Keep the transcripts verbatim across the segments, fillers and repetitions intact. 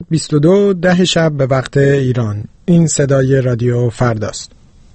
بیست و دو ده شب به وقت ایران. این صدای رادیو فرداست.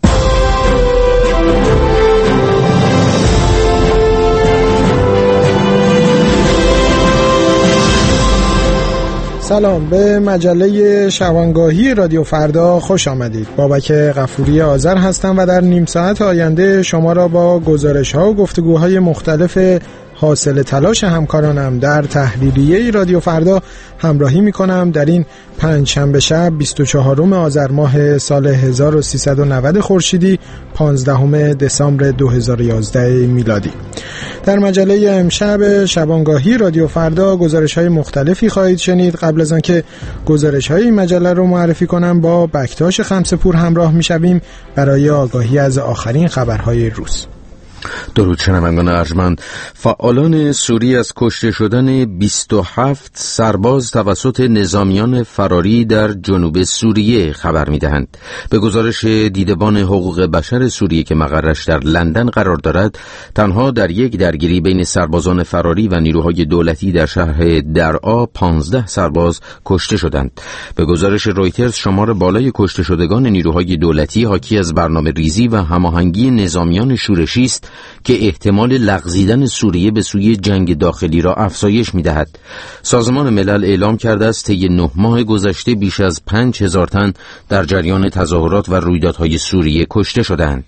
سلام، به مجله شبانگاهی رادیو فردا خوش آمدید. بابک غفوری آذر هستم و در نیم ساعت آینده شما را با گزارش‌ها و گفتگوهای مختلف حاصل تلاش همکارانم در تحریریه رادیو فردا همراهی می‌کنم در این پنجشنبه شب بیست و چهارم آذر ماه سال هزار و سیصد و نود خورشیدی، پانزدهم دسامبر دو هزار و یازده میلادی. در مجله امشب شبانگاهی رادیو فردا گزارش‌های مختلفی خواهید شنید. قبل از آنکه گزارش‌های این مجله رو معرفی کنم با بکتاش خمسه‌پور همراه می‌شویم برای آگاهی از آخرین خبرهای روز. درود شنوندگان ارجمند. فعالان سوری از کشته شدن بیست و هفت سرباز توسط نظامیان فراری در جنوب سوریه خبر می‌دهند. به گزارش دیدبان حقوق بشر سوریه که مقرش در لندن قرار دارد، تنها در یک درگیری بین سربازان فراری و نیروهای دولتی در شهر درعا پانزده سرباز کشته شدند. به گزارش رویترز، شمار بالای کشته شدگان نیروهای دولتی حاکی از برنامه ریزی و هماهنگی نظامیان شورشی است که احتمال لغزیدن سوریه به سوی جنگ داخلی را افزایش می‌دهد. سازمان ملل اعلام کرده است طی نه ماه گذشته بیش از پنج هزار تن در جریان تظاهرات و رویدادهای سوریه کشته شدند.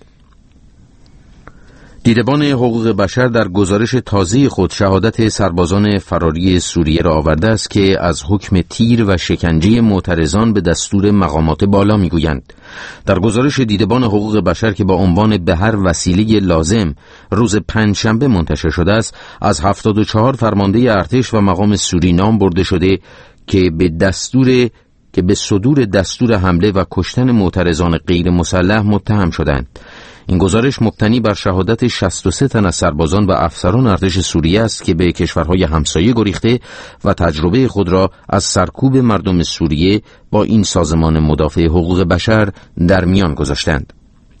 دیدبان حقوق بشر در گزارش تازه خود شهادت سربازان فراری سوریه را آورده است که از حکم تیر و شکنجه معترضان به دستور مقامات بالا میگویند. در گزارش دیدبان حقوق بشر که با عنوان به هر وسیله لازم روز پنجشنبه منتشر شده است، از هفتاد و چهار فرمانده ارتش و مقام سوری نام برده شده که به دستور که به صدور دستور حمله و کشتن معترضان غیر مسلح متهم شدند. این گزارش مبتنی بر شهادت شصت و سه تن از سربازان و افسران ارتش سوریه است که به کشورهای همسایه گریخته و تجربه خود را از سرکوب مردم سوریه با این سازمان مدافع حقوق بشر در میان گذاشتند.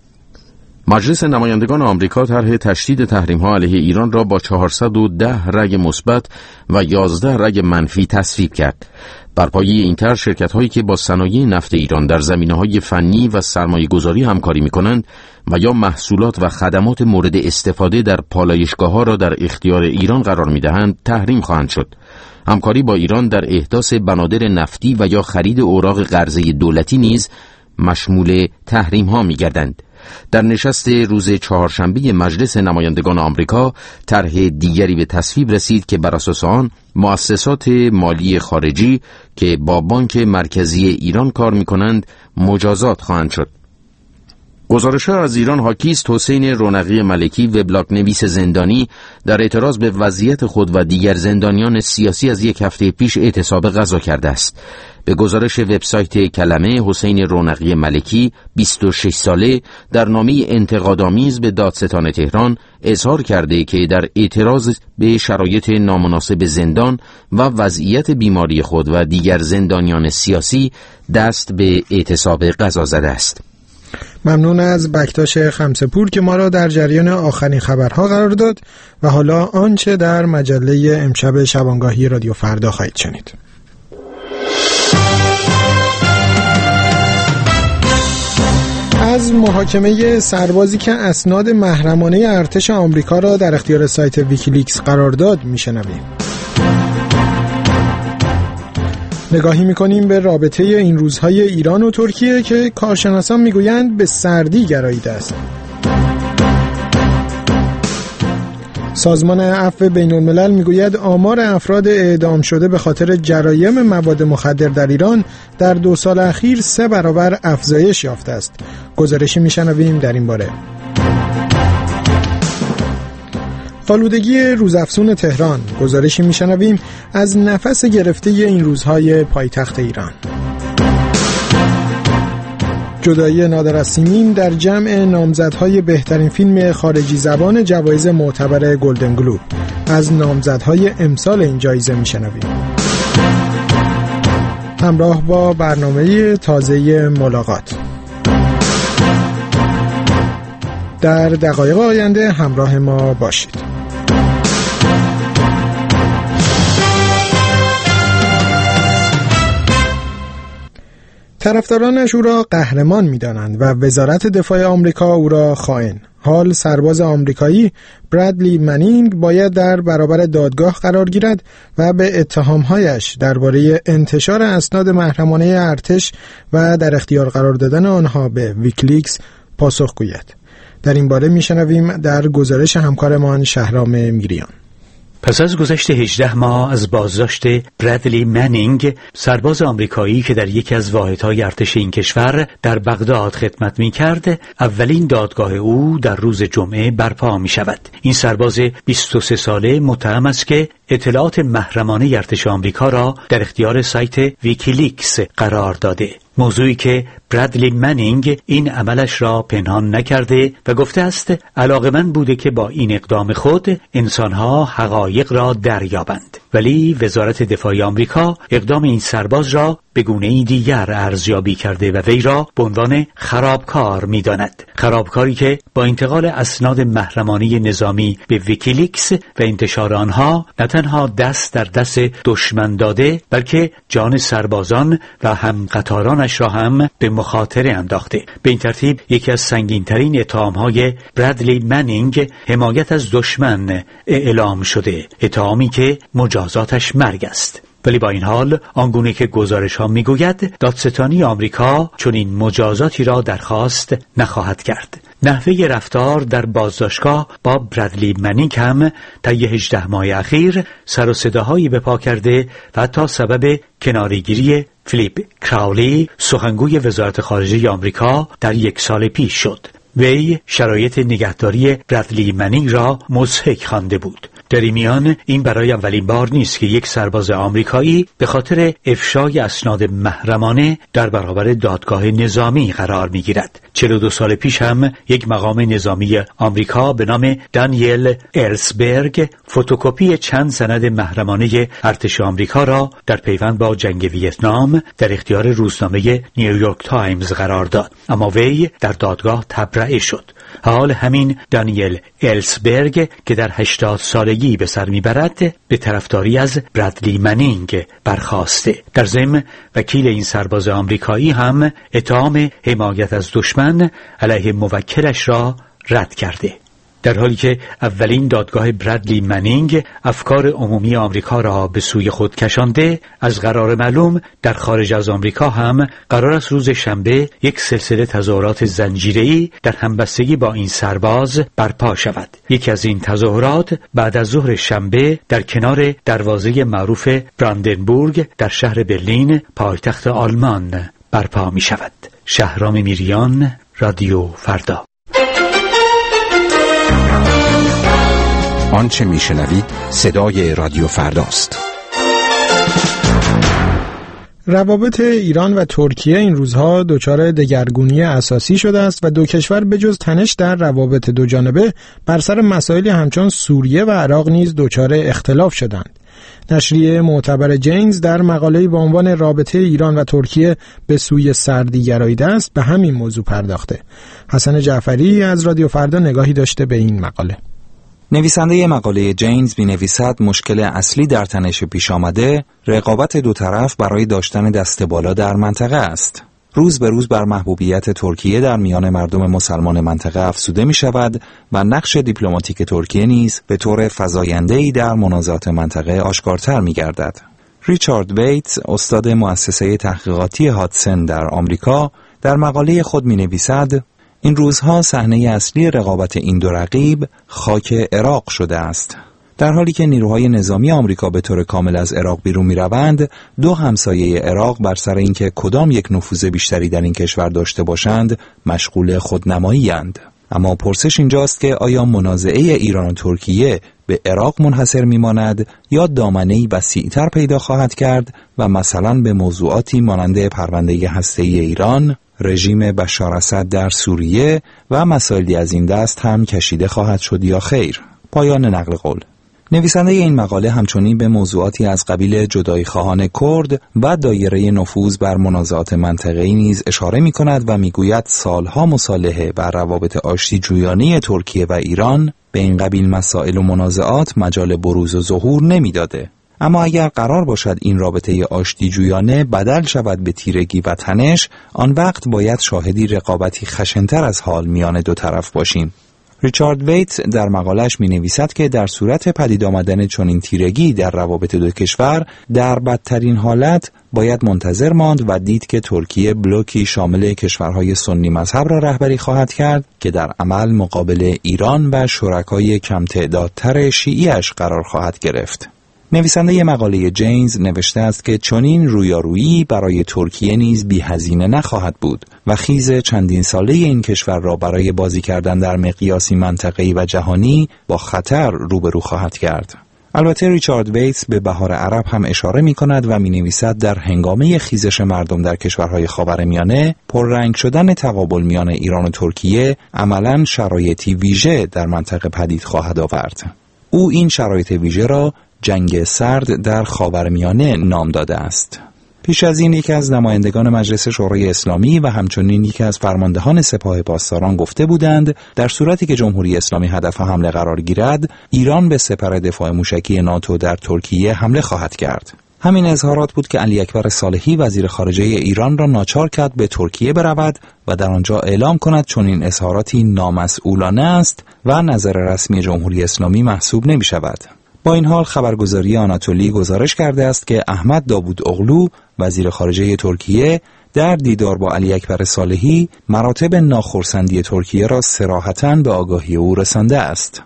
مجلس نمایندگان آمریکا طرح تشدید تحریم‌ها علیه ایران را با چهارصد و ده رأی مثبت و یازده رأی منفی تصویب کرد. بر پایه این طرح شرکت‌هایی که با صنایع نفت ایران در زمینه‌های فنی و سرمایه‌گذاری همکاری می‌کنند و یا محصولات و خدمات مورد استفاده در پالایشگاه‌ها را در اختیار ایران قرار می‌دهند، تحریم خواهند شد. همکاری با ایران در احداث بنادر نفتی و یا خرید اوراق قرضه دولتی نیز مشمول تحریم‌ها می‌گردند. در نشست روز چهارشنبه مجلس نمایندگان آمریکا طرح دیگری به تصویب رسید که بر اساس آن مؤسسات مالی خارجی که با بانک مرکزی ایران کار می‌کنند مجازات خواهند شد. گزارش‌ها از ایران حاکی است حسین رونقی ملکی، وبلاگ نویس زندانی، در اعتراض به وضعیت خود و دیگر زندانیان سیاسی از یک هفته پیش اعتصاب غذا کرده است. به گزارش وبسایت کلمه، حسین رونقی ملکی بیست و شش ساله در نامه انتقادآمیز به دادستان تهران اظهار کرده که در اعتراض به شرایط نامناسب زندان و وضعیت بیماری خود و دیگر زندانیان سیاسی دست به اعتصاب غذا زده است. ممنون از بکتاش خمسه‌پور که ما را در جریان آخرین خبرها قرار داد و حالا آنچه در مجله امشب شبانگاهی رادیو فردا خواهید شنید. از محاکمه سربازی که اسناد محرمانه ارتش آمریکا را در اختیار سایت ویکیلیکس قرار داد میشنویم. نگاهی میکنیم به رابطه این روزهای ایران و ترکیه که کارشناسان میگویند به سردی گراییده است. سازمان عفو بین الملل میگوید آمار افراد اعدام شده به خاطر جرایم مواد مخدر در ایران در دو سال اخیر سه برابر افزایش یافته است. گزارشی میشنویم در این باره. آلودگی روزافزون تهران، گزارشی میشنویم از نفس گرفته این روزهای پایتخت ایران. جدایی نادر از سیمین در جمع نامزدهای بهترین فیلم خارجی زبان جوایز معتبر گلدن گلوب. از نامزدهای امسال این جایزه میشنویم. همراه با برنامه تازه ملاقات. در دقایق آینده همراه ما باشید. طرفدارانش او را قهرمان می‌دانند و وزارت دفاع آمریکا او را خائن. حال سرباز آمریکایی برادلی منینگ باید در برابر دادگاه قرار گیرد و به اتهام‌هایش درباره انتشار اسناد محرمانه ارتش و در اختیار قرار دادن آنها به ویکیلیکس پاسخ گوید. در این باره میشنویم در گزارش همکارمان شهرام میریان. پس از گذشت هجده ماه از بازداشت برادلی منینگ، سرباز آمریکایی که در یکی از واحدهای ارتش این کشور در بغداد خدمت می‌کرد، اولین دادگاه او در روز جمعه برپا می‌شود. این سرباز بیست و سه ساله متهم است که اطلاعات محرمانه ارتش آمریکا را در اختیار سایت ویکیلیکس قرار داده. موضوعی که برادلی منینگ این عملش را پنهان نکرده و گفته است علاقه‌مند بوده که با این اقدام خود انسانها حقایق را دریابند. ولی وزارت دفاع آمریکا اقدام این سرباز را به گونه‌ای دیگر ارزیابی کرده و وی را به عنوان خرابکار می‌داند. خرابکاری که با انتقال اسناد محرمانه نظامی به ویکیلیکس و انتشار آنها نه تنها دست در دست دشمن داده، بلکه جان سربازان و همقطارانش را هم به مخاطره انداخته. به این ترتیب یکی از سنگین‌ترین اتهام‌های برادلی منینگ حمایت از دشمن اعلام شده، اتهامی که مجازاتش مرگ است. ولی با این حال آنگونه که گزارش ها می گوید دادستانی آمریکا چون این مجازاتی را درخواست نخواهد کرد. نحوه رفتار در بازداشتگاه با برادلی منینگ هم طی هجده ماه اخیر سر و صداهایی به پا کرده و حتی سبب کناره‌گیری فیلیپ کراولی، سخنگوی وزارت خارجه آمریکا، در یک سال پیش شد. وی شرایط نگهداری برادلی منینگ را مضحک خوانده بود. در این میان این برای اولین بار نیست که یک سرباز آمریکایی به خاطر افشای اسناد محرمانه در برابر دادگاه نظامی قرار می‌گیرد. چهل و دو سال پیش هم یک مقام نظامی آمریکا به نام دانیل ارلسبرگ فتوکپی چند سند محرمانه ارتش آمریکا را در پیوند با جنگ ویتنام در اختیار روزنامه نیویورک تایمز قرار داد، اما وی در دادگاه تبرئه شد. حال همین دانیل ارلسبرگ که در هشتاد سالگی به سر میبرد به طرفداری از برادلی منینگ برخاسته. در ضمن وکیل این سرباز آمریکایی هم اتهام حمایت از دشمن علیه موکلش را رد کرده. در حالی که اولین دادگاه برادلی منینگ افکار عمومی آمریکا را به سوی خود کشانده، از قرار معلوم در خارج از آمریکا هم قرار است روز شنبه یک سلسله تظاهرات زنجیره‌ای در همبستگی با این سرباز برپا شود. یکی از این تظاهرات بعد از ظهر شنبه در کنار دروازه معروف براندنبورگ در شهر برلین، پایتخت آلمان، برپا می شود. شهرام میریان، رادیو فردا. آنچه میشنوید صدای رادیو فرداست. روابط ایران و ترکیه این روزها دچار دگرگونی اساسی شده است و دو کشور به جز تنش در روابط دو جانبه بر سر مسائلی همچون سوریه و عراق نیز دچار اختلاف شدند. نشریه معتبر جینز در مقاله‌ای با عنوان رابطه ایران و ترکیه به سوی سردی گراییده است به همین موضوع پرداخته. حسن جعفری از رادیو فردا نگاهی داشته به این مقاله. نویسنده مقاله جینز می نویسد مشکل اصلی در تنش پیش آمده رقابت دو طرف برای داشتن دست بالا در منطقه است. روز به روز بر محبوبیت ترکیه در میان مردم مسلمان منطقه افزوده می شود و نقش دیپلماتیک ترکیه نیز به طور فزاینده‌ای در منازعات منطقه آشکارتر می گردد. ریچارد ویتس، استاد مؤسسه تحقیقاتی هادسن در آمریکا، در مقاله خود می نویسد این روزها صحنه اصلی رقابت این دو رقیب خاک عراق شده است. در حالی که نیروهای نظامی آمریکا به طور کامل از عراق بیرون می‌روند، دو همسایه عراق بر سر اینکه کدام یک نفوذ بیشتری در این کشور داشته باشند، مشغول خودنمایی‌اند. اما پرسش اینجاست که آیا منازعه ایران و ترکیه به عراق منحصر می‌ماند یا دامنه‌ای وسیع‌تر پیدا خواهد کرد و مثلا به موضوعاتی مانند پرونده هسته‌ای ایران، رژیم بشار اسد در سوریه و مسائلی از این دست هم کشیده خواهد شد یا خیر؟ پایان نقل قول. نویسنده این مقاله همچنین به موضوعاتی از قبیل جدایی خواهان کرد و دایره نفوذ بر منازعات منطقه‌ای نیز اشاره می‌کند و می‌گوید سالها مصالحه و روابط آشتی جویانه ترکیه و ایران به این قبیل مسائل و منازعات مجال بروز و ظهور نمی‌داده. اما اگر قرار باشد این رابطه آشتیجویانه بدل شود به تیرگی و تنش، آن وقت باید شاهدی رقابتی خشن‌تر از حال میان دو طرف باشیم. ریچارد ویت در مقالش می نویسد که در صورت پدید آمدن چنین تیرگی در روابط دو کشور، در بدترین حالت باید منتظر ماند و دید که ترکیه بلوکی شامل کشورهای سنی مذهب را رهبری خواهد کرد که در عمل مقابل ایران و شرکای کم تعدادتر شیعی‌اش قرار خواهد گرفت. نویسنده مقاله جینز نوشته است که چنین رویارویی برای ترکیه نیز بی‌هزینه نخواهد بود و خیز چندین ساله این کشور را برای بازی کردن در مقیاسی منطقه‌ای و جهانی با خطر روبرو خواهد کرد. البته ریچارد ویتس به بهار عرب هم اشاره می کند و می نویسد در هنگامه خیزش مردم در کشورهای خاورمیانه، پررنگ شدن تقابل میان ایران و ترکیه عملاً شرایطی ویژه در منطقه پدید خواهد آورد. او این شرایط ویژه را جنگ سرد در خاورمیانه نام داده است. پیش از این یکی از نمایندگان مجلس شورای اسلامی و همچنین یکی از فرماندهان سپاه پاسداران گفته بودند در صورتی که جمهوری اسلامی هدف حمله قرار گیرد، ایران به سپر دفاع موشکی ناتو در ترکیه حمله خواهد کرد. همین اظهارات بود که علی اکبر صالحی وزیر خارجه ایران را ناچار کرد به ترکیه برود و در آنجا اعلام کند چون این اظهاراتی نامسئولانه است و نظر رسمی جمهوری اسلامی محسوب نمی شود. با این حال خبرگزاری آناتولی گزارش کرده است که احمد داوود اغلو وزیر خارجه ترکیه در دیدار با علی اکبر صالحی مراتب ناخرسندی ترکیه را صراحتاً به آگاهی او رسانده است.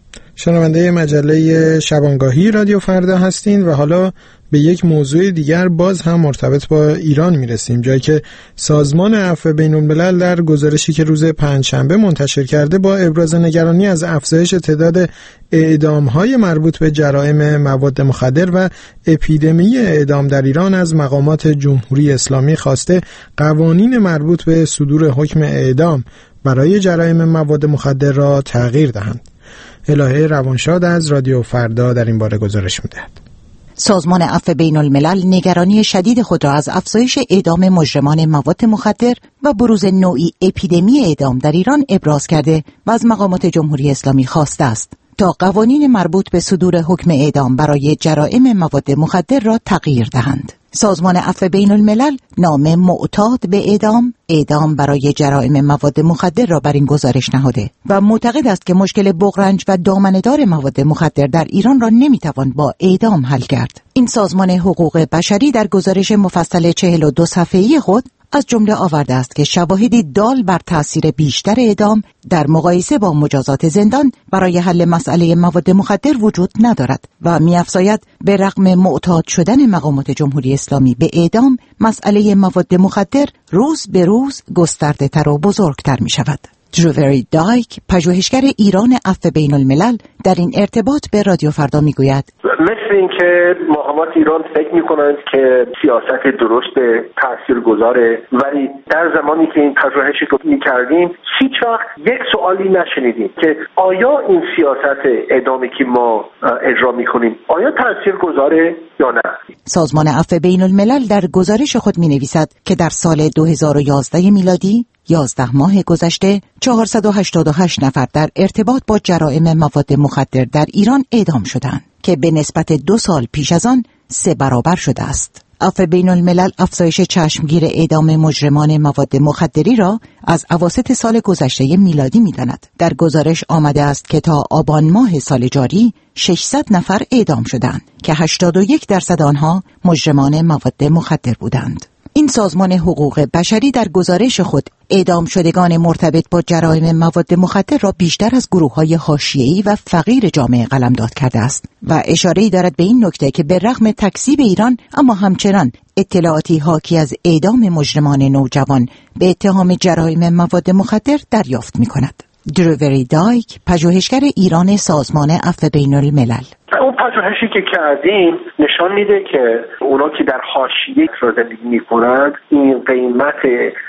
شنونده مجله شبانگاهی رادیو فردا هستین و حالا به یک موضوع دیگر باز هم مرتبط با ایران میرسیم، جایی که سازمان عفو بین‌الملل در گزارشی که روز پنجشنبه منتشر کرده با ابراز نگرانی از افزایش تعداد اعدام‌های مربوط به جرائم مواد مخدر و اپیدمی اعدام در ایران از مقامات جمهوری اسلامی خواسته قوانین مربوط به صدور حکم اعدام برای جرائم مواد مخدر را تغییر دهند. الهه روانشاد از رادیو فردا در این باره گزارش می‌دهد. سازمان عفو بین‌الملل نگرانی شدید خود را از افزایش اعدام مجرمان مواد مخدر و بروز نوعی اپیدمی اعدام در ایران ابراز کرده و از مقامات جمهوری اسلامی خواسته است تا قوانین مربوط به صدور حکم اعدام برای جرائم مواد مخدر را تغییر دهند. سازمان عفو بین‌الملل نام معتاد به اعدام، اعدام برای جرائم مواد مخدر را بر این گزارش نهاده و معتقد است که مشکل بغرنج و دامنه‌دار مواد مخدر در ایران را نمیتوان با اعدام حل کرد. این سازمان حقوق بشری در گزارش مفصل چهل و دو صفحه‌ای خود از جمله آورده است که شواهدی دال بر تأثیر بیشتر اعدام در مقایسه با مجازات زندان برای حل مسئله مواد مخدر وجود ندارد و می‌افزاید به رغم معتاد شدن مقامات جمهوری اسلامی به اعدام، مسئله مواد مخدر روز به روز گسترده‌تر و بزرگتر می‌شود. دروری دایک، پژوهشگر ایران عفو بین‌الملل، در این ارتباط به رادیو فردا میگوید: مثل این که مقامات ایران فکر میکنند که سیاست درست تاثیرگذاره، ولی در زمانی که این پژوهشی رو میکردیم هیچ وقت یک سوالی نشنیدیم که آیا این سیاست اعدامی که ما اجرا میکنیم آیا تاثیرگذاره یا نه. سازمان عفو بین‌الملل در گزارش خود مینویسد که در سال دو هزار و یازده میلادی یازده ماه گذشته چهارصد و هشتاد و هشت نفر در ارتباط با جرائم مواد مخدر در ایران اعدام شدند که به نسبت دو سال پیش از آن سه برابر شده است. عفو بین‌الملل افزایش چشمگیر اعدام مجرمان مواد مخدری را از اواسط سال گذشته میلادی می‌داند. در گزارش آمده است که تا آبان ماه سال جاری ششصد نفر اعدام شدند که هشتاد و یک درصد آنها مجرمان مواد مخدر بودند. این سازمان حقوق بشری در گزارش خود اعدام شدگان مرتبط با جرائم مواد مخدر را بیشتر از گروه‌های حاشیه‌ای و فقیر جامعه قلمداد کرده است و اشاره‌ای دارد به این نکته که به رغم تکذیب ایران اما همچنان اطلاعاتی حاکی از اعدام مجرمان نوجوان به اتهام جرائم مواد مخدر دریافت می‌کند. دروری دایک، پژوهشگر ایران سازمان عفو بین‌الملل: اون پژوهشی که کردیم نشان میده که اونا که در حاشیه را زندگی میکنند این قیمت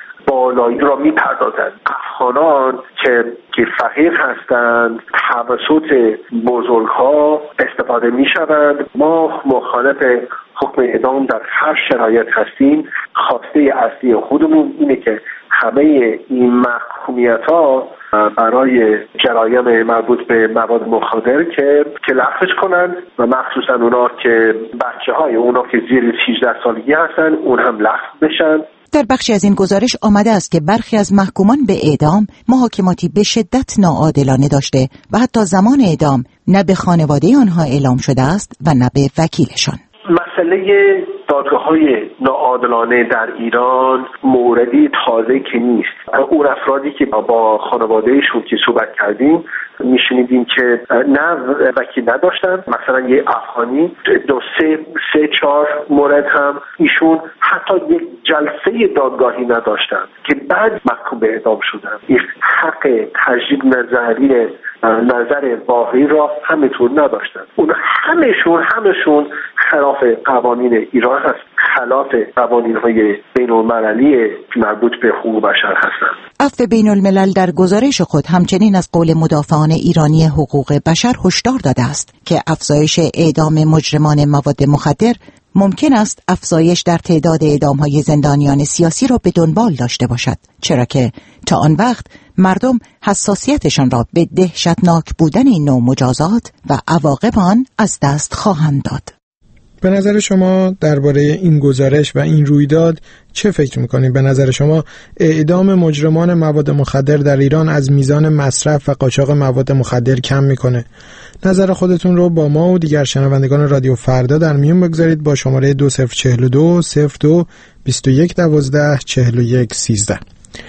بالایی را میپردازند. افغانان که که فقیر هستند توسط بزرگها استفاده میشوند. ما مخالف حکم اعدام در هر شرایط هستیم. خواسته اصلی خودمون اینه که همه این محکومیت ها برای جرایم مربوط به مواد مخدر که که لغوش کنن و مخصوصا اونا که بچه های اونا که زیر هجده سالگی هستن اون هم لغو بشن. در بخشی از این گزارش آمده است که برخی از محکومان به اعدام محاکماتی به شدت ناعادلانه داشته و حتی زمان اعدام نه به خانواده آنها اعلام شده است و نه به وکیلشان. مسئله دادگاه‌های ناعادلانه در ایران موردی تازه که نیست. اون افرادی که با خانوادهشون که صحبت کردیم میشنیدیم که نه وکیل نداشتن، مثلا یه افغانی دو سه سه چهار مورد هم ایشون حتی یک جلسه دادگاهی نداشتن که بعد محکوم به اعدام شدن. این حق تجدید نظری نظر واقعی را همینطور نداشتن. اون همشون همشون خلاف قوانین ایران هست، خلاف قوانین‌های بین‌المللی مربوط به حقوق بشر هستند. عفو بین الملل در گزارش خود همچنین از قول مدافعان ایرانی حقوق بشر هشدار داده است که افزایش اعدام مجرمان مواد مخدر ممکن است افزایش در تعداد اعدام‌های زندانیان سیاسی را به دنبال داشته باشد، چرا که تا آن وقت مردم حساسیتشان را به دهشتناک بودن این نوع مجازات و عواقب آن از دست خواهند داد. به نظر شما درباره این گزارش و این رویداد چه فکر میکنید؟ به نظر شما اعدام مجرمان مواد مخدر در ایران از میزان مصرف و قاچاق مواد مخدر کم میکنه؟ نظر خودتون رو با ما و دیگر شنوندگان رادیو فردا در میون بگذارید با شماره دو صفر چهل و دو صفر دو بیست و یک دوازده چهل و یک سیزده.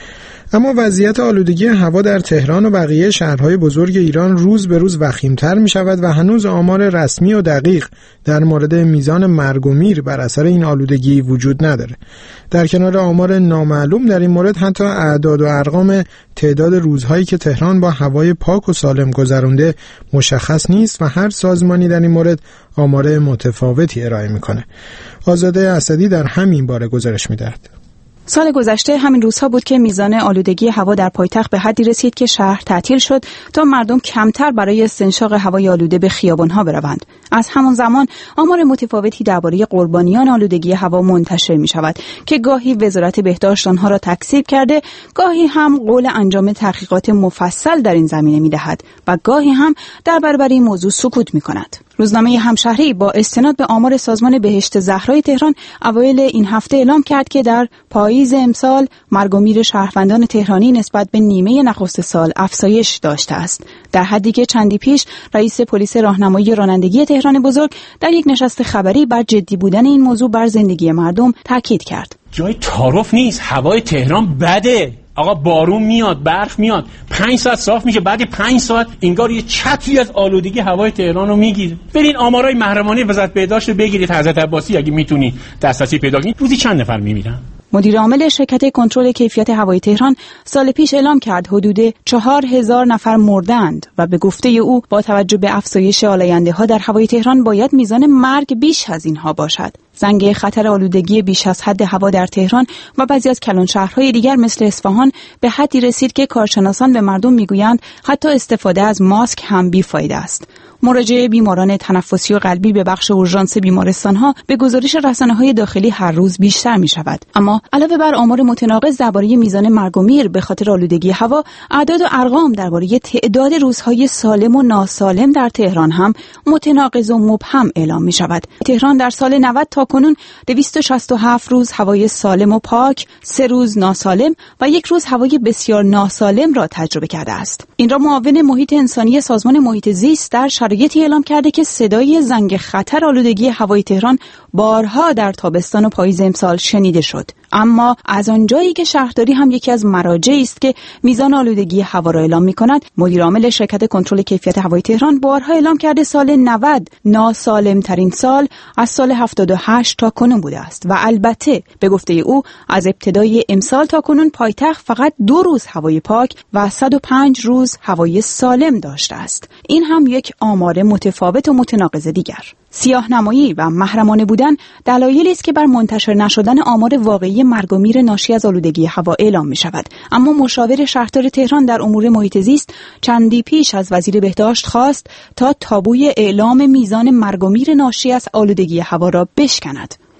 اما وضعیت آلودگی هوا در تهران و بقیه شهرهای بزرگ ایران روز به روز وخیم‌تر می شود و هنوز آمار رسمی و دقیق در مورد میزان مرگ و میر بر اثر این آلودگی وجود نداره. در کنار آمار نامعلوم در این مورد حتی اعداد و ارقام تعداد روزهایی که تهران با هوای پاک و سالم گذرونده مشخص نیست و هر سازمانی در این مورد آمار متفاوتی ارائه میکنه. آزاده اسدی در همین باره گزارش می‌دهد. سال گذشته همین روزها بود که میزان آلودگی هوا در پایتخت به حدی رسید که شهر تعطیل شد تا مردم کمتر برای استنشاق هوای آلوده به خیابان‌ها بروند. از همان زمان آمار متفاوتی درباره قربانیان آلودگی هوا منتشر می‌شود که گاهی وزارت بهداشت آنها را تکذیب کرده، گاهی هم قول انجام تحقیقات مفصل در این زمینه می‌دهد و گاهی هم در برابر این موضوع سکوت می‌کند. روزنامه همشهری با استناد به آمار سازمان بهشت زهرای تهران اوایل این هفته اعلام کرد که در پاییز امسال مرگ و میر شهروندان تهرانی نسبت به نیمه نخست سال افزایش داشته است، در حدی که چندی پیش رئیس پلیس راهنمایی رانندگی تهران بزرگ در یک نشست خبری بر جدی بودن این موضوع بر زندگی مردم تاکید کرد. جای تعارف نیست، هوای تهران بده. آقا بارون میاد، برف میاد، پنج ساعت صاف میشه، بعد پنج ساعت انگار یه چتری از آلودگی هوای تهران رو میگیره. برین آمارای محرمانه وزارت بهداشت رو بگیرید حضرت عباسی اگه میتونید دسترسی پیدا کنید، روزی چند نفر میمیرن؟ مدیر عامل شرکت کنترل کیفیت هوای تهران سال پیش اعلام کرد حدود چهار هزار نفر مردند و به گفته او با توجه به افزایش آلاینده ها در هوای تهران باید میزان مرگ بیش از اینها باشد. زنگ خطر آلودگی بیش از حد هوا در تهران و بعضی از کلان شهرهای دیگر مثل اصفهان به حدی رسید که کارشناسان به مردم میگویند حتی استفاده از ماسک هم بیفایده است. مراجعه بیماران تنفسی و قلبی به بخش اورژانس بیمارستان‌ها به گزارش رسانه‌های داخلی هر روز بیشتر می‌شود. اما علاوه بر آمار متناقض درباره میزان مرگ و میر به خاطر آلودگی هوا، اعداد و ارقام درباره تعداد روزهای سالم و ناسالم در تهران هم متناقض و مبهم اعلام می‌شود. تهران در سال نود تا کنون دویست و شصت و هفت روز هوای سالم و پاک، سه روز ناسالم و یک روز هوای بسیار ناسالم را تجربه کرده است. این را معاون محیط انسانی سازمان محیط زیست در شرایطی اعلام کرده که صدای زنگ خطر آلودگی هوای تهران بارها در تابستان و پاییز امسال شنیده شد. اما از آنجایی که شهرداری هم یکی از مراجعی است که میزان آلودگی هوا را اعلام می‌کند، مدیر عامل شرکت کنترل کیفیت هوای تهران بارها اعلام کرده سال نود ناسالم ترین سال از سال هفتاد و هشت تا کنون بوده است و البته به گفته او از ابتدای امسال تا کنون پایتخت فقط دو روز هوای پاک و صد و پنج روز هوای سالم داشته است. این هم یک آمار متفاوت و متناقض دیگر. سیاه‌نمایی و محرمانه بودن دلایلی است که بر منتشر نشدن آمار واقعی مرگ و میر ناشی از آلودگی هوا اعلام می شود. اما مشاور شهردار تهران در امور محیط زیست چندی پیش از وزیر بهداشت خواست تا تابوی اعلام میزان مرگ و میر ناشی از آلودگی هوا را بشکند.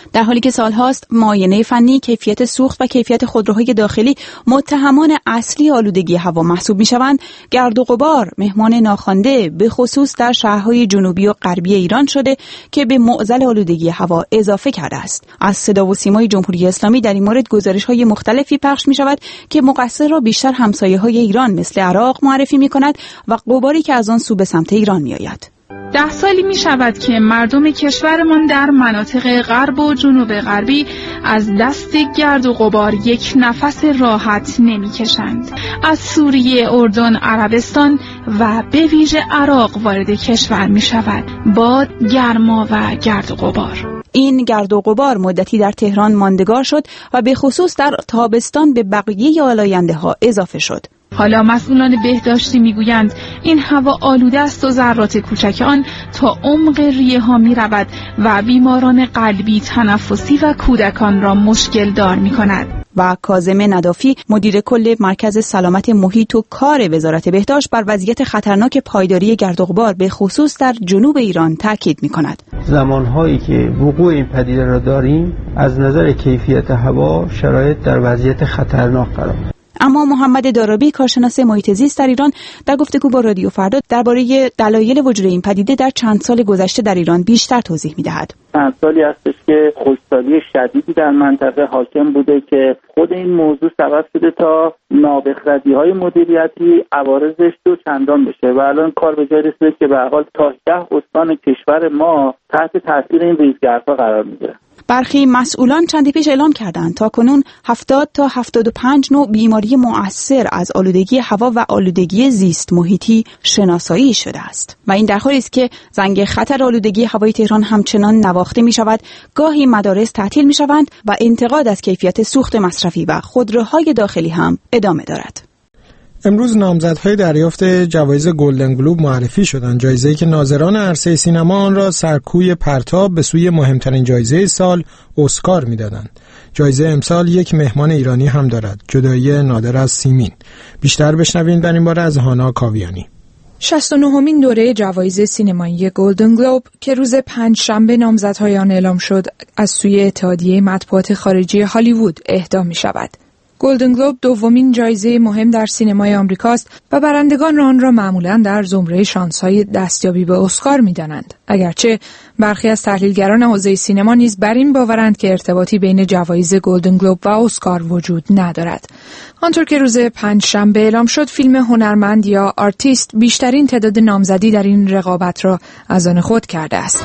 در حالی که سالهاست معاینه فنی، کیفیت سوخت و کیفیت خودروهای داخلی متهمان اصلی آلودگی هوا محسوب می‌شوند، گرد و غبار مهمان ناخوانده به خصوص در شهرهای جنوبی و غربی ایران شده که به معضل آلودگی هوا اضافه کرده است. از صدا و سیمای جمهوری اسلامی در این مورد گزارش‌های مختلفی پخش می‌شود که مقصر را بیشتر همسایه‌های ایران مثل عراق معرفی می‌کند و غباری که از آن سو به سمت ایران می‌آید. ده سالی می شود که مردم کشورمان در مناطق غرب و جنوب غربی از دست گرد و غبار یک نفس راحت نمی کشند. از سوریه، اردن، عربستان و به ویژه عراق وارد کشور می شود. باد، گرما و گرد و غبار. این گرد و غبار مدتی در تهران ماندگار شد و به خصوص در تابستان به بقیه آلاینده ها اضافه شد. حالا مسئولان بهداشتی میگویند این هوا آلوده است و ذرات کوچک آن تا عمق ریه ها می رود و بیماران قلبی، تنفسی و کودکان را مشکل دار می کند. و کاظم ندافی مدیر کل مرکز سلامت محیط و کار وزارت بهداشت بر وضعیت خطرناک پایداری گرد و غبار به خصوص در جنوب ایران تاکید می کند. زمانهایی که وقوع این پدیده را داریم از نظر کیفیت هوا شرایط در وضعیت خطرناک قرار. اما محمد دارابی کارشناس محیط زیست در ایران در گفتگو با رادیو فردا درباره دلایل وجود این پدیده در چند سال گذشته در ایران بیشتر توضیح می‌دهد. چند سالی هستش که خشکسالی شدیدی در منطقه حاکم بوده که خود این موضوع سبب شده تا نابخردی‌های مدیریتی عوارضش دو چندان بشه و الان کار به جای رسیده که به هر حال تا ده استان کشور ما تحت تاثیر این ریزگردها قرار می‌گیره. برخی مسئولان چندی پیش اعلام کردند تا کنون هفتاد تا هفتاد و پنج نوع بیماری مؤثر از آلودگی هوا و آلودگی زیست محیطی شناسایی شده است و این در حالی است که زنگ خطر آلودگی هوای تهران همچنان نواخته می شود، گاهی مدارس تعطیل می شوند و انتقاد از کیفیت سوخت مصرفی و خودروهای داخلی هم ادامه دارد. امروز نامزدهای دریافت جوایز گلدن گلوب معرفی شدند، جایزه‌ای که ناظران عرصه سینما آن را سرکوی پرتاب به سوی مهمترین جایزه سال اسکار می‌دادند. جایزه امسال یک مهمان ایرانی هم دارد، جدایی نادر از سیمین. بیشتر بشنوید در این باره از هانا کاویانی. شصت و نهمین دوره جوایز سینمایی گلدن گلوب که روز پنجشنبه نامزدهای آن اعلام شد، از سوی اتحادیه مطبوعات خارجی هالیوود اهدا می‌شود. گلدن گلوب دومین جایزه مهم در سینمای آمریکاست و برندگان آن را معمولاً در زمره شانس‌های دستیابی به اسکار می‌دانند. اگرچه برخی از تحلیلگران حوزه سینما نیز بر این باورند که ارتباطی بین جوایز گلدن گلوب و اسکار وجود ندارد. آنطور که روز پنجشنبه اعلام شد، فیلم هنرمند یا آرتیست بیشترین تعداد نامزدی در این رقابت را از آن خود کرده است.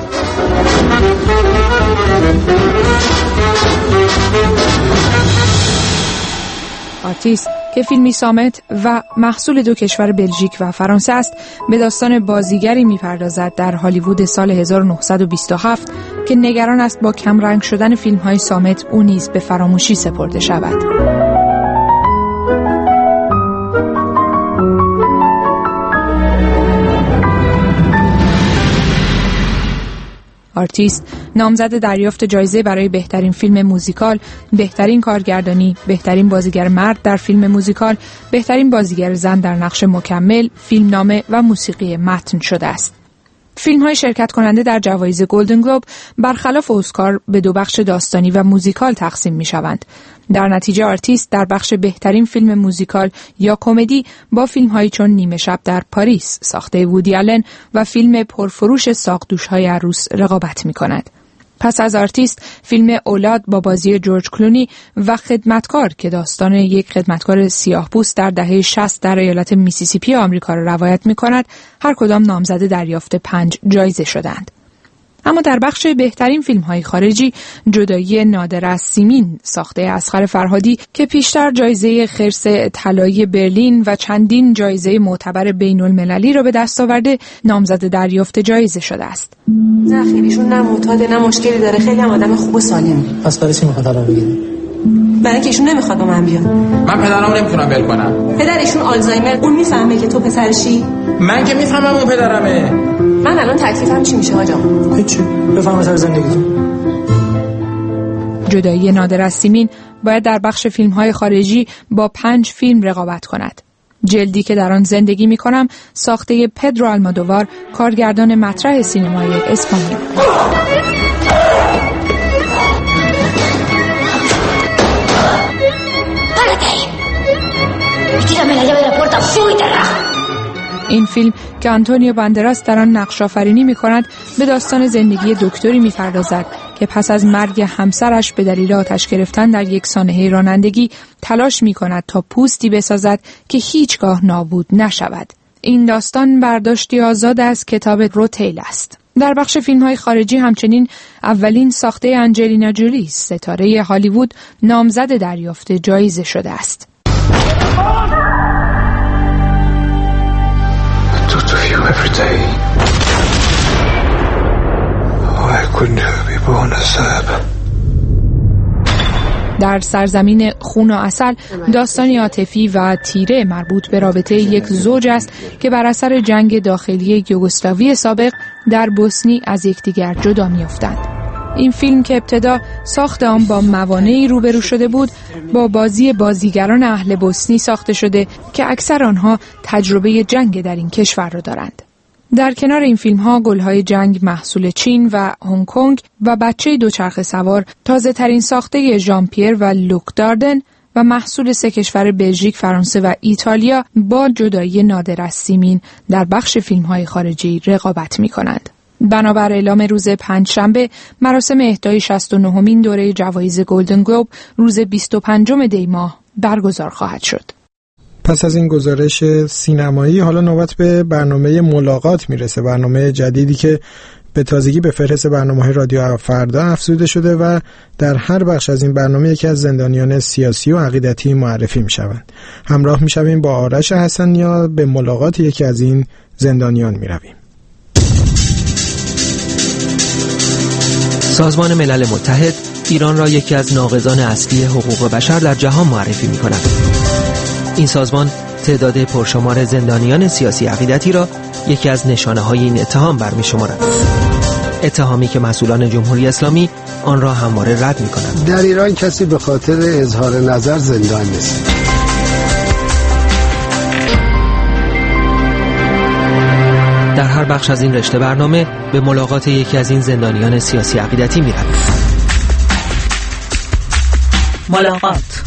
آرتیست که فیلمی صامت و محصول دو کشور بلژیک و فرانسه است، به داستان بازیگری می‌پردازد در هالیوود سال هزار و نهصد و بیست و هفت که نگران است با کم رنگ شدن فیلم‌های صامت او نیز به فراموشی سپرده شود. آرتیست نامزد دریافت جایزه برای بهترین فیلم موزیکال، بهترین کارگردانی، بهترین بازیگر مرد در فیلم موزیکال، بهترین بازیگر زن در نقش مکمل، فیلمنامه و موسیقی متن شده است. فیلم‌های شرکت کننده در جوایز گلدن گلوب برخلاف اسکار به دو بخش داستانی و موزیکال تقسیم می‌شوند. در نتیجه آرتیست در بخش بهترین فیلم موزیکال یا کمدی با فیلم‌هایی چون نیمه شب در پاریس ساخته وودی آلن و فیلم پرفروش ساقدوش‌های عروس رقابت می‌کند. پس از آرتیست، فیلم اولاد با بازی جورج کلونی و خدمتکار که داستان یک خدمتکار سیاه‌پوست در دهه شصت در ایالت میسیسیپی آمریکا را روایت می‌کند، هر کدام نامزد دریافت پنج جایزه شدند. اما در بخش بهترین فیلم‌های خارجی، جدایی نادر از سیمین ساخته اصغر فرهادی که پیشتر جایزه خرس طلایی برلین و چندین جایزه معتبر بین‌المللی را به دست آورده، نامزد دریافت جایزه شده است. نه خیلیشون نه معتاده نه مشکلی داره، خیلی هم آدم خوب و سالمی. پس برای چی میخواد الان بگیره؟ برای اینکه ایشون نمیخواد با من بیاد. من پدرمو نمیتونم ول کنم. پدرشون آلزایمر، اون میفهمه که تو پسرشی؟ من که میفهمم اون پدرمه. من الان تکلیفم چی میشه آقا؟ هیچی. بفهم سر زندگیتون. جدایی نادر از سیمین باید در بخش فیلم‌های خارجی با پنج فیلم رقابت کند. جلدی که در آن زندگی می‌کنم ساخته پدرو آلمادوار، کارگردان مطرح سینمای اسپانیایی. این فیلم که آنتونیو باندراس در آن نقش آفرینی می‌کند به داستان زندگی دکتری می‌پردازد که پس از مرگ همسرش به دلیل آتش گرفتن در یک سانحه رانندگی تلاش می‌کند تا پوستی بسازد که هیچگاه نابود نشود. این داستان برداشتی آزاد از کتاب روتیل است. در بخش فیلم‌های خارجی همچنین اولین ساخته انجلینا جولی، ستاره هالیوود، نامزد دریافت جایزه شده است. در سرزمین خون و عسل داستانی عاطفی و تیره مربوط به رابطه یک زوج است که بر اثر جنگ داخلی یوگسلاوی سابق در بوسنی از یکدیگر جدا می‌افتند. این فیلم که ابتدا ساخت آن با موانعی روبرو شده بود، با بازی بازیگران اهل بوسنی ساخته شده که اکثر آنها تجربه جنگ در این کشور را دارند. در کنار این فیلم ها گلهای جنگ محصول چین و هنگ کنگ و بچه دوچرخه سوار تازه ترین ساخته ژان پیر و لوک داردن و محصول سه کشور بلژیک، فرانسه و ایتالیا با جدایی نادر از سیمین در بخش فیلم های خارجی رقابت می کنند. بنابر اعلام روز پنجشنبه، مراسم اهدای شصت و نهمین دوره جوایز گلدن گلوب روز بیست و پنجم دی ماه برگزار خواهد شد. پس از این گزارش سینمایی حالا نوبت به برنامه ملاقات میرسه، برنامه جدیدی که به تازگی به فهرست برنامه‌های رادیو فردا افزوده شده و در هر بخش از این برنامه یکی از زندانیان سیاسی و عقیدتی معرفی میشوند. همراه میشویم با آرش حسنیا به ملاقات یکی از این زندانیان میرویم. سازمان ملل متحد ایران را یکی از ناقضان اصلی حقوق بشر در جهان معرفی می‌کند. این سازمان تعداد پرشمار زندانیان سیاسی عقیدتی را یکی از نشانه‌های این اتهام برمی‌شمارد. اتهامی که مسئولان جمهوری اسلامی آن را همواره رد می‌کنند. در ایران کسی به خاطر اظهار نظر زندان نیست. در هر بخش از این رشته برنامه به ملاقات یکی از این زندانیان سیاسی عقیدتی می‌رویم. ملاقات.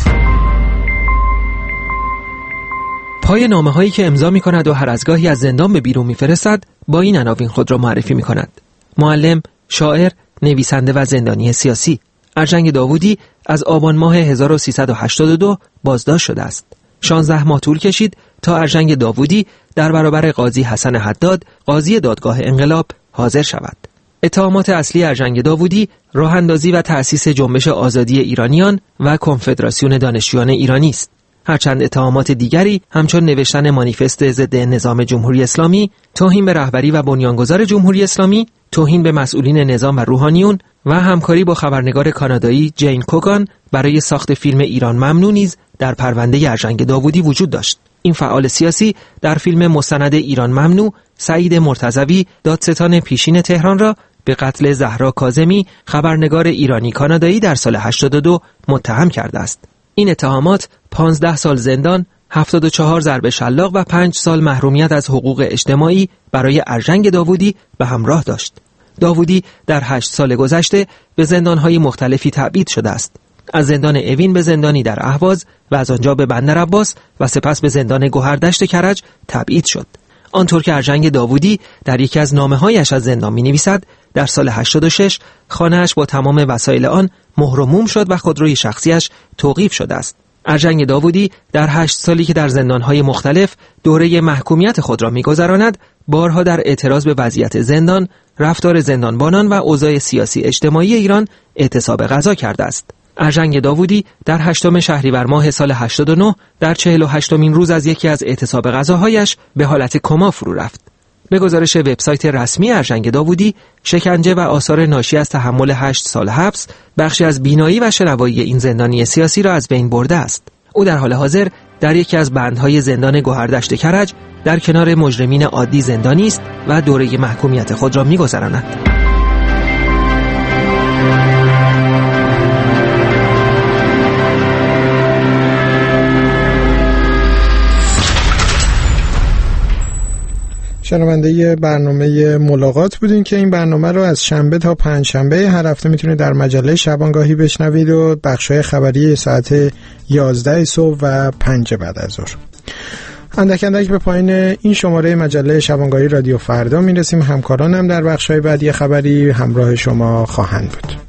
پای نامه‌هایی که امضا می‌کند و هر از گاهی از زندان به بیرون می‌فرستد با این عناوین خود را معرفی می‌کند: معلم، شاعر، نویسنده و زندانی سیاسی. ارجنگ داوودی از آبان ماه هزار و سیصد و هشتاد و دو بازداشت شده است. شانزده ماه طول کشید تا ارجنگ داوودی در برابر قاضی حسن حداد، قاضی دادگاه انقلاب، حاضر شود. اتهامات اصلی ارجنگ داوودی راه اندازی و تأسیس جنبش آزادی ایرانیان و کنفدراسیون دانشجویان ایرانی است. هرچند اتهامات دیگری همچون نوشتن مانیفست ضد نظام جمهوری اسلامی، توهین به رهبری و بنیانگذار جمهوری اسلامی، توهین به مسئولین نظام و روحانیون و همکاری با خبرنگار کانادایی جین کوگان برای ساخت فیلم ایران ممنوع نیز در پرونده ارجنگ داوودی وجود داشت. این فعال سیاسی در فیلم مستند ایران ممنوع سعید مرتضوی، دادستان پیشین تهران را به قتل زهرا کاظمی، خبرنگار ایرانی کانادایی در سال هشتاد و دو متهم کرده است. این اتهامات پانزده سال زندان، هفتاد و چهار ضرب شلاق و پنج سال محرومیت از حقوق اجتماعی برای ارجنگ داوودی به همراه داشت. داوودی در هشت سال گذشته به زندانهای مختلفی تبعید شده است. از زندان اوین به زندانی در اهواز و از آنجا به بندر عباس و سپس به زندان گوهردشت کرج تبعید شد. آنطور که ارجنگ داوودی در یکی از نامه‌هایش از زندان می‌نویسد، در سال هشتاد و شش خانه‌اش با تمام وسایل آن مهر و موم شد و خودروی شخصیش توقیف شده است. ارجنگ داوودی در هشت سالی که در زندان‌های مختلف دوره محکومیت خود را می‌گذراند، بارها در اعتراض به وضعیت زندان، رفتار زندانبانان و اوضاع سیاسی اجتماعی ایران اعتصاب غذا کرده است. ارجنگ داوودی در هشتم شهریور ماه سال هشتاد و نه در چهل و هشتمین روز از یکی از اعتصاب غذاهایش به حالت کما فرو رفت. به گزارش وبسایت رسمی ارجنگ داوودی، شکنجه و آثار ناشی از تحمل هشت سال حبس بخشی از بینایی و شنوایی این زندانی سیاسی را از بین برده است. او در حال حاضر در یکی از بندهای زندان گوهردشت کرج در کنار مجرمین عادی زندانی است و دوره محکومیت خود را می‌گذراند. شنونده برنامه ملاقات بودین که این برنامه رو از شنبه تا پنج شنبه هر هفته میتونید در مجله شبانگاهی بشنوید و بخش‌های خبری ساعت یازده صبح و پنج بعد از ظهر. اندک اندک به پایین این شماره مجله شبانگاهی رادیو فردا میرسیم. همکارانم در بخش‌های بعدی خبری همراه شما خواهند بود.